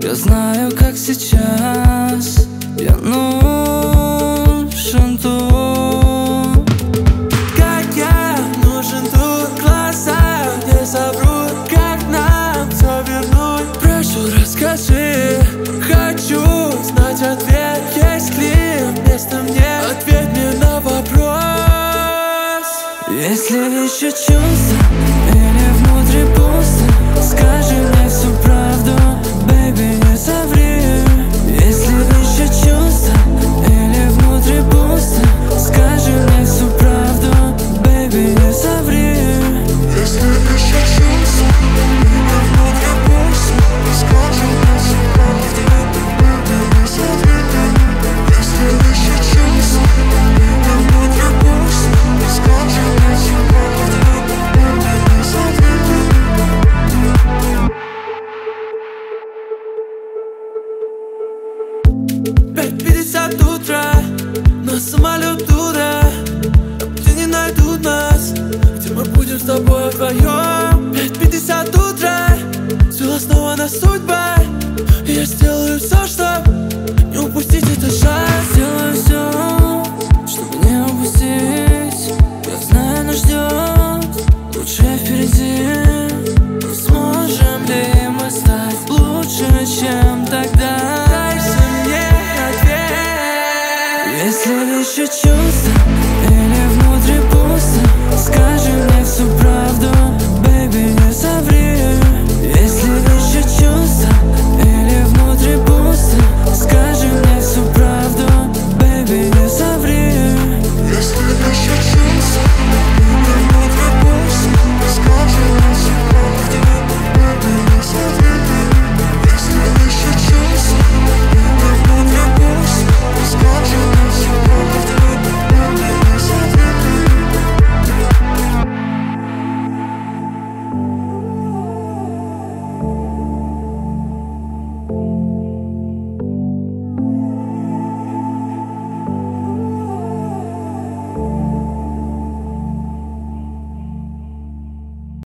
Я знаю, как сейчас я нужен тут. Как я нужен тут, глаза не соврут. Как нам все вернуть? Прошу, расскажи, хочу знать ответ. Есть ли место мне? Ответь мне на вопрос. Если еще чувства или внутри пусто, скажи мне всю правду, baby, не соври. Если еще чувства или внутри пусто, скажи мне всю правду, baby, не соври. Если еще чувства или внутри пусто, скажи мне всю правду, baby, не соври. Если еще чувства или внутри пусто, скажи мне всю правду, baby, не соври. 5:50 утра, на самолет туда, где не найдут нас, где мы будем с тобой вдвоем. 5:50 утра, все основано судьбой, и я сделаю все, чтоб